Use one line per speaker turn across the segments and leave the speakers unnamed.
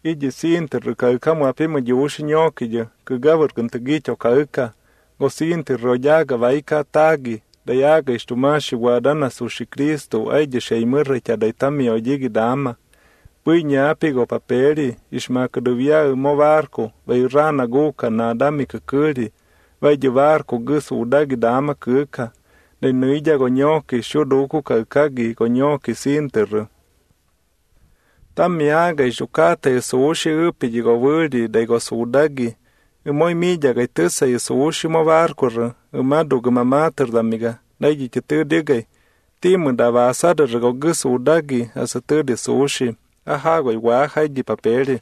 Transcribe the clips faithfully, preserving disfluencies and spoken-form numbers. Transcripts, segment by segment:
iji sintir ka kama pima yushi nyoki je ka gavur kunta gicho ka ka go sintir royaga vaika tagi dayaga istumashi wadana sushi Kristo aije sheimurre chadaitami oyigi dama Punya apigo papeli ishmaka duvia mo barco vai rana guka na dami kakuri vai de barco gusu udagi dama kuka de nuija gonyoki shuduku kakagi gonyoki sinter Tamiaga ishukata isuushi upi jigo wuri de go sudagi Umoi mija gaitisa isuushi mo barco umadu gumamater damiga daiji chitudigai timu da vasada go gusu udagi asatudi sushi Aha, igual de papel.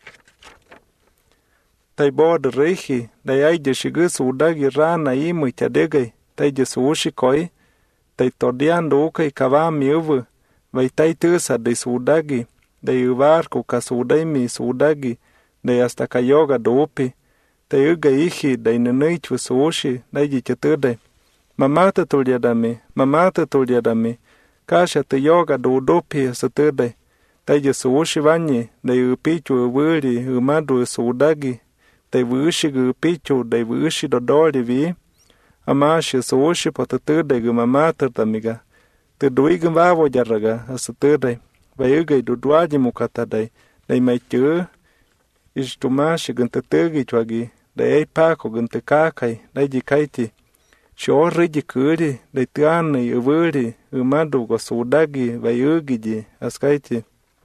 Tai bod rehi, dai ai de shigus udagi rana i muitadege, tai de sushi koi, tai tordiando ukai kavami uvu, vai tai tusa de sudagi, dai uvarko kasudai mi sudagi, dai hasta kayoga dopi, tai uga ihi, dai nenuichu sushi, dai de chatude. Mamata tuliadami, mamata tuliadami, kasha te yoga do dopi satude. Tai je sushi vanye, dai upichu uvuri, umadu sudagi, dai vushi upichu, dai vushi dodori vi, amashi sushi potatude gumamater tamiga, te duigum vavo jaraga, asatude, vai ugai duduaji mukatadai, dai maichu, istumashi guntategi chwagi, dai ei pako guntakakai, dai jikaiti, shori jikuri, dai tuani uvuri, umadu go sudagi, vai ugiji, askaiti.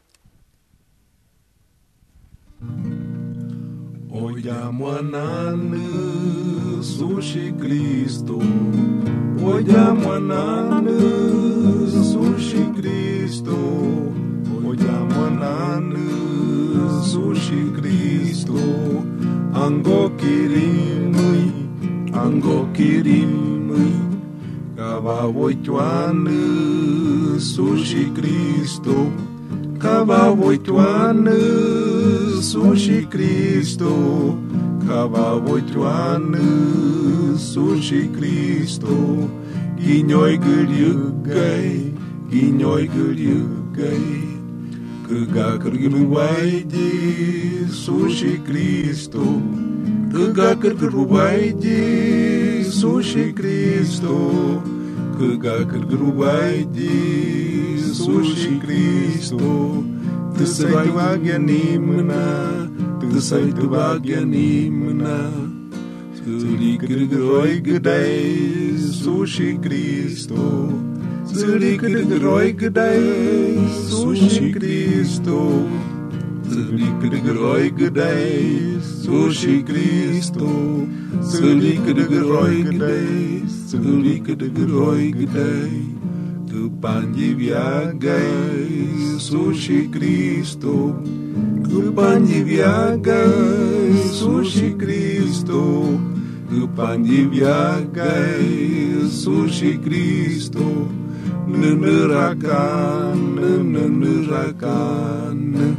Oya mwananu sushi Kristo, oya mwananu sushi Kristo, oya mwananu sushi Kristo, ango kirimui, ango kirimui, kavawoituanu sushi Kristo, kavawoituanu sushi Kristo, kavawoituanu sushi Kristo, ginyoi guryugai, ginyoi guryugai, kuga kurguruwaiji sushi Kristo, kuga kurguruwaiji sushi Kristo, kuga kurguruwaiji sushi Kristo, Tesai tu agya nimna, tesai tu agya nimna. Suri kirgiroi gudai, sushi Kristo. Suri kirgiroi gudai, sushi Kristo. Suri kirgiroi gudai, sushi Kristo. Suri kirgiroi gudai, suri kirgiroi gudai. Tu panji viagai, sushi Kristo. Tu panji viagai, sushi Kristo. Tu panji viagai, sushi Kristo. Nenerakan, nenerakan.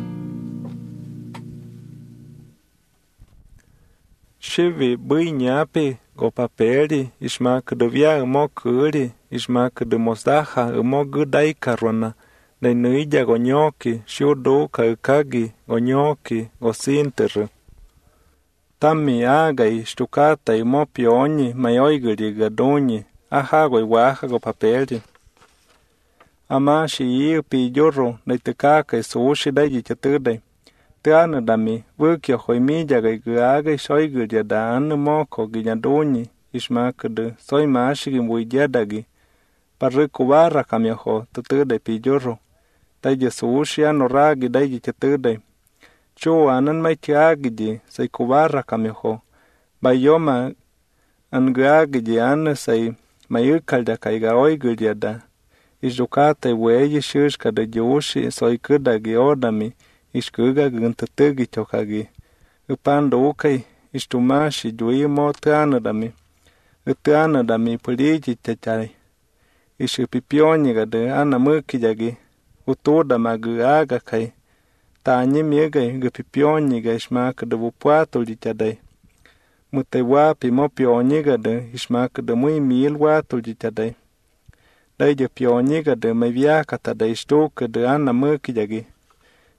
Shivi bui nyapi go papeli, ishmak do via mo kuri. Ishmak de mosdaha mo gudai karwana dai nuija gonyoki shudo kakagi gonyoki gosinter tammi aga istukata imo pioni mayoigri gadoni aha go iwaha go papeli amashi i pi jorro dai tekaka sushi dai chatude tana dami vukyo hoimija ga gaga shoigri da an moko ginyadoni ishmak de soy mashi gimuijadagi Parriku barra kamyaho tutude pijurro. Daiji sushi ano ragi daiji chatude. Chu anan maitiagiji say kubarra kamyaho. Bayoma anguagiji an say mayukalda kaiga oiguljada. Isjukata weyi shishka de yushi soy kudagi odami. Ishkuga guntatugi chokagi. Upando ukay istumashi juimo tuanadami. Utuanadami puliji chachai. Ishi pipioniga de ana mukijagi utoda magu aga kai tanyi miega ga pipioniga ishmak de vupato lichadai mute wapi mo pioniga de ishmak de muy mil wato lichadai dai je pioniga de me viaka ta de stok de ana mukijagi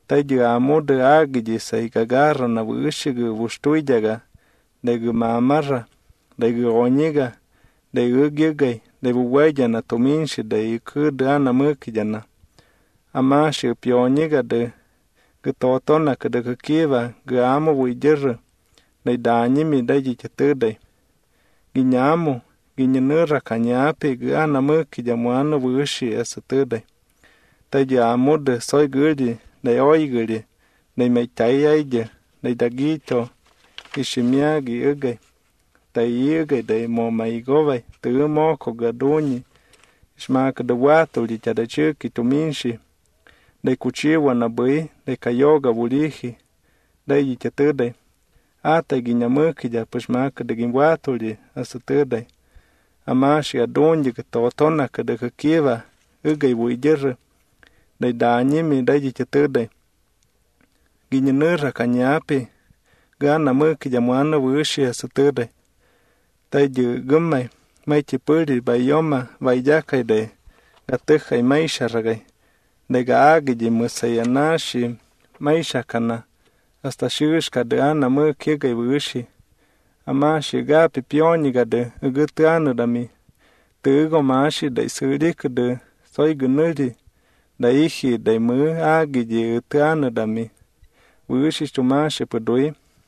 ta yu amo de agi sai gagarra na bushi gu bustuijaga de gu mamarra de gu oniga de gu gigai de buweja na tominshi de ku de na mukijana ama shi pioniga de gu totona ke de kiva gu amo wijir de danyimi de jitetude ginyamo ginyenura kanyapi gu na mukijamwana bushi asatude ta yu amo de soy gudi de oiguri de meitaiaije de dagito ishimiagi uge ta iuge de momaigove tu moko gaduni ishmaka de watu li tadachuki tuminshi de kuchiwa na bui de kayoga bulihi de yitetude ata ginyamuki ja pushmaka de ginwatu li asatude amashi adunji ke totona ke de kiva uge buijir de danyimi de yitetude ginyenura kanyapi gana muki jamwana bushi asatude ta yu gumme mai chipuri bayoma bayaka de gatuja maisha ragai de gaagi ji musayanashi maisha kana hasta shushka de ana muki gai bushi amashi gapi pioniga de gutanu dami tugo mashi de surik de soy gunuri da ihi de mu agi ji utanu dami bushi chumashi pudui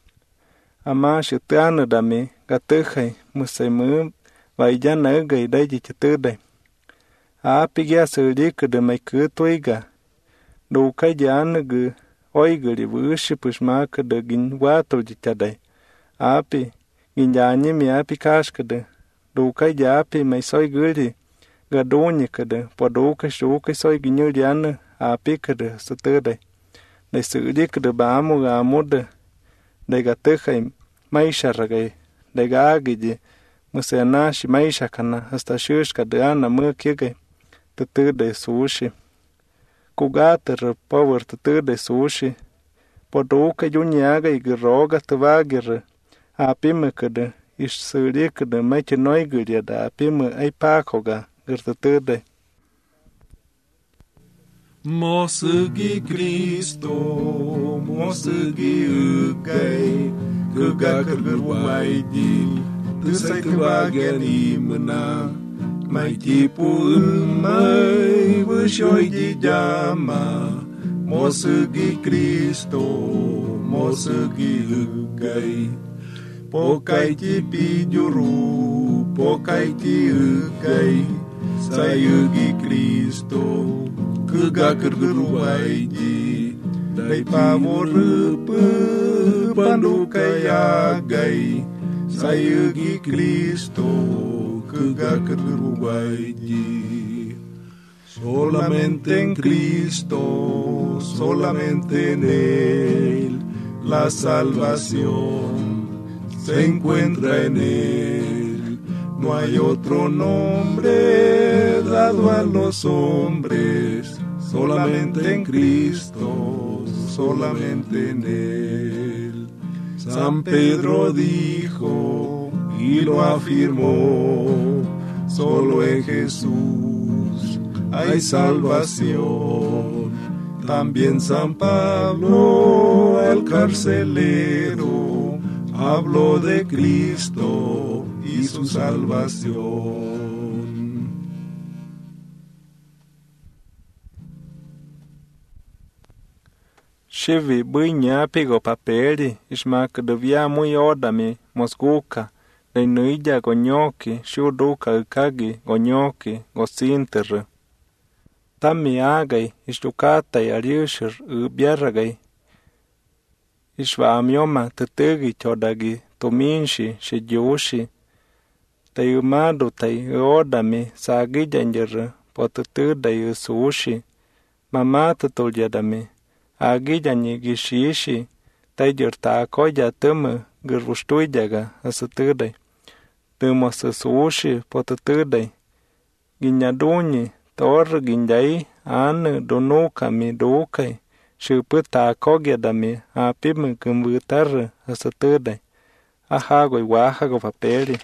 amashi utanu dami gatuja musaimu vaijana gai de jitetude apigia surik de maikutuiga duka janagu oiguri bushi pushmaka de ginwatu jitade api ginjani mi api kashkade duka japi mai soy guri gaduni kade poduka shuka soy ginyuriana api kade sutude de surik de bamu gamude de gatuja maisha ragai de gaagi musanashi maisha kana hasta shushka de ana mukige tutude sushi kugater power tutude sushi poduka junyaga igroga tuvagir apimekade issurikade machinoiguria da apime aipakoga girtutude
Mosugi Cristo, mosugi ugai, kuga kergerwaidi, tusai kebagani mena, mai tipu mai bushoi di jama, mosugi Cristo, mosugi ugai, pokai ti pijuru, pokai ti ugai, sayugi Cristo. Kuga kergeruaiji dai pamorupu pandukayagai sayugi Cristo kuga kergeruaiji solamente en Cristo solamente en Él la salvación se encuentra en Él no hay otro nombre dado a los hombres solamente en Cristo, solamente en Él. San Pedro dijo y lo afirmó, solo en Jesús hay salvación. También San Pablo, el carcelero, habló de Cristo y su salvación.
Shivi buinya pigo papeli ishmak devia muy odami mosguka de nuija gonyoki shuduka ukagi gonyoki gosinter tami agai ishtukata yariushir ubiaragai ishva amioma tetegi chodagi tominshi shijushi tayumadu tay odami sagijanjer potetuda yusushi mamata toljadami agijani gishishi tayurta koya tumu girvustuijaga asutudai tumosusushi potetudai ginyaduni tor ginjai anu donuka mi dukai shuputa kogyadami apimu kumbutar asutudai ahago iwahago papeli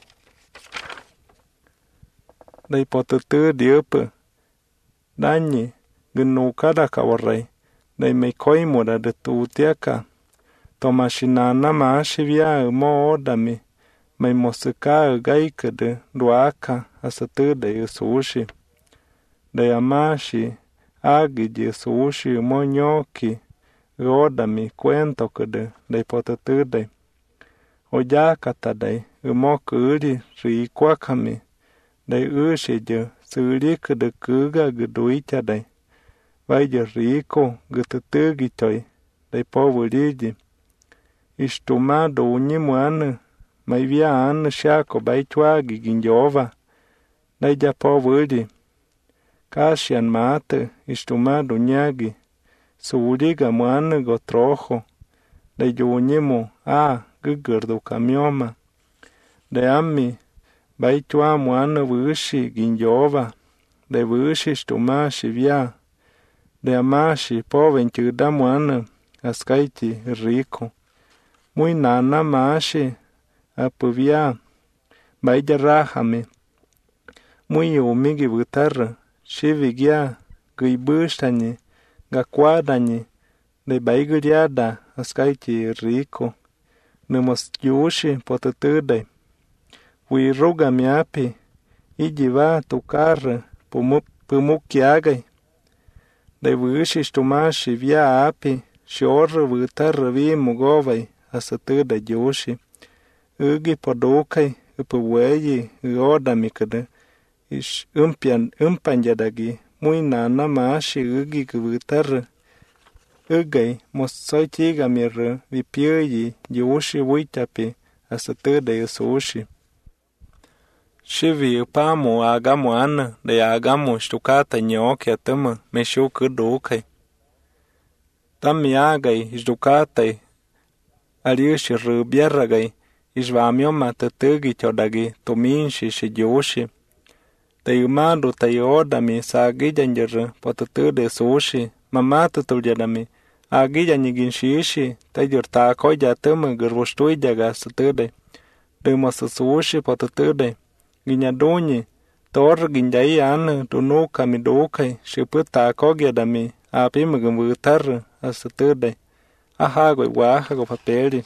dai potetu diupu danyi gnukada kawarai đây mày coi một đã được tu tiếc cả tao mà xin nà nà mà xin vía ở mò đà mi mày một sự cá ở gai cái được đua cả à sự tư để ở số xí đây à mà xí à cái gì số xí mò nhỏ kì rồi đà mi quen tao cái được đây bỏ tự tư đây ở giá cả ta đây ở mò cứ đi rì quá kami đây ư xí giờ xử lý cái được cứ ga cái đuôi cha đây bây giờ rì cô cái tự tư cái trời đây bỏ vừa đi gì isto má đồ như muan mai vía an xa có bảy chua gì kinh giova đây já bỏ vừa đi cá xian má tự isto má đồ nhá gì xử lý cái muan go trocho đây đồ như mu à cứ gỡ đồ camion mà đây ami bảy chua muan vừa xí kinh giova đây vừa xí isto má xí vía đây ama xí bỏ ven chữ đa muan ascaiti rico muy nana maashe apuvia baija rahame muy umi gibutar shivigia gibustani gakwadani de baiguriada ascaiti rico nemos yushi potatude wi roga miapi ijiva tukar pumuk pumukiagai de wishi stumashi via api shor vutar vi mugovai asatu da joshi ugi podokai upuweyi goda mikada ish umpian umpanjadagi muy nana mashi ugi vutar ugai mosoiti gamir vipyeyi joshi witapi asatu da soshi shivi upamo agamo ana de agamo stukata nyoke atama meshu kudokai Tamiagai isdukatai aliushi rubiaragai isvamioma tatagi chodagi tominshi shijoshi tayumando tayodami sagijanjer potatude sushi mamatu tuljadami agijanyiginshishi tayurta koja tama gurvostui jaga satude demasa sushi potatude ginyadonyi tor ginjai an tunuka midokai shiputa kogyadami api magumbutar asatude aha goi waha go papeli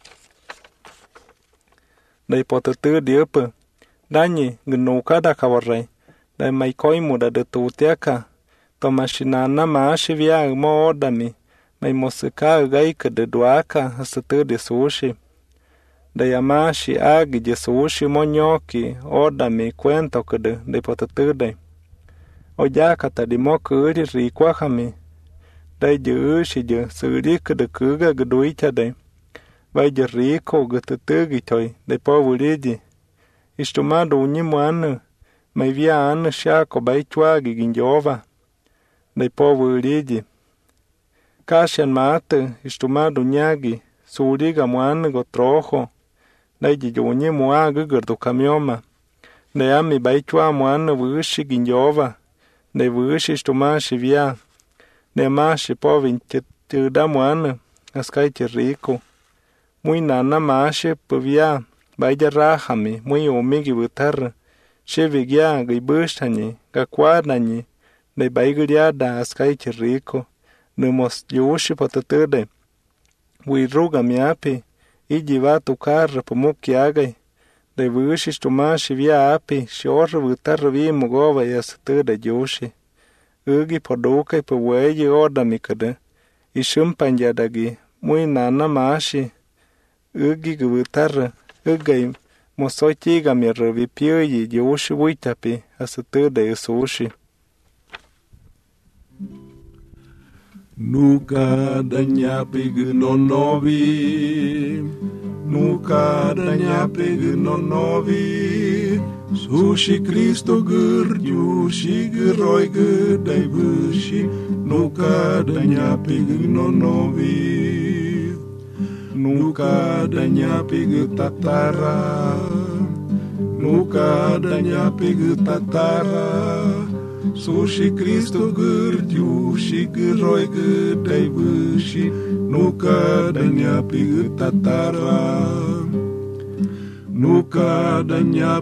dai potatu diepa dani gnuka da kawarai dai mai koi muda de tutiaka to mashinana ma shivia mo odami mai mosika gai ka de duaka asatude sushi dai amashi agi de sushi monyoki odami cuento ka de dai potatu dai ojaka ta di mo kuri rikwa khami dai jeu shi je suri ka de kuga gdui cha dai vai je riko gtutgi toy dai po wuridi istomado ni muan mai via an sha ko bai chwa gi ginjova dai po wuridi kashan mat istomado nyagi suri ga muan go trojo dai je joni mua gurdo kamioma dai ami bai chwa muan wushi ginjova dai wushi istomashi via ne mashi povin te da muan askai te rico muy nana mashi povia baija rahami muy omigi butar shevigia gibustani gakwadani de baiguriada askai te rico nemos yushi potatude wi ruga miapi ijiva tukar pumukiagai de wushi stomashi via api shor butar vi mugova yasatude yushi ugi podokai puweyi odami kada ishumpanjadagi muy nana mashi ugi gubutar ugai mosoiti gamir vipyeyi yoshi witapi asatude sushi
Nunca daña pignonovi Nunca daña pignonovi Sushi Cristo gurju shi guroi gudai bushi Nunca daña pignonovi Nunca daña pigtatara Nunca daña pigtatara Sushi Cristo gurju shi guroi gudai bushi Nunca daña pigtatara Nunca daña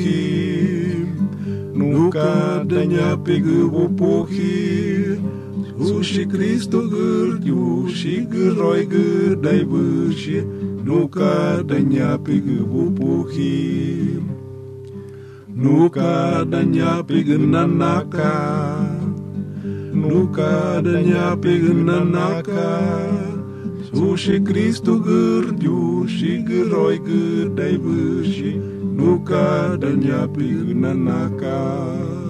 pigubupuhi Nunca daña pigubupuhi Sushi Cristo gârdiu și gâroi gâdai vâși, nu cadă neapi gâbupuhi. Nu cadă neapi gânanaca, nu cadă neapi gânanaca. Sushi Cristo gârdiu și gâroi gâdai vâși, nu cadă neapi gânanaca.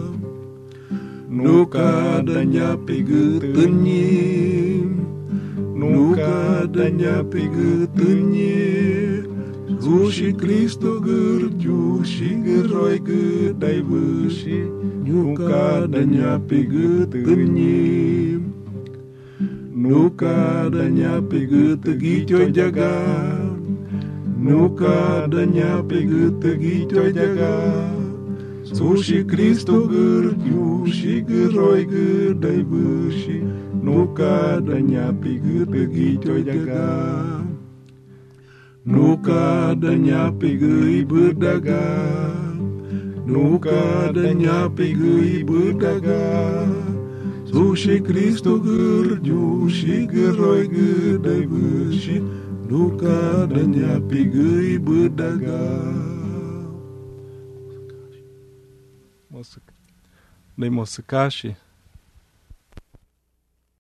Nu cadă neapi gâtâni, nu cadă neapi gâtâni. Sushi Cristo gârdiu și gâroi gâdai vâși, nu cadă neapi gâtâni. Nu cadă neapi gâtă ghicioi deaga, nu cadă neapi gâtă ghicioi deaga. Sushi Cristo gârdiu și gâroi gâdai vâși, nu cadă neapi gâtă ghicioi deaga. Nu cadă neapi gâi bâdaga, nu cadă neapi gâi bâdaga. Sushi Cristo gârdiu și gâroi gâdai vâși, nu cadă neapi gâi bâdaga.
Dei mosăcași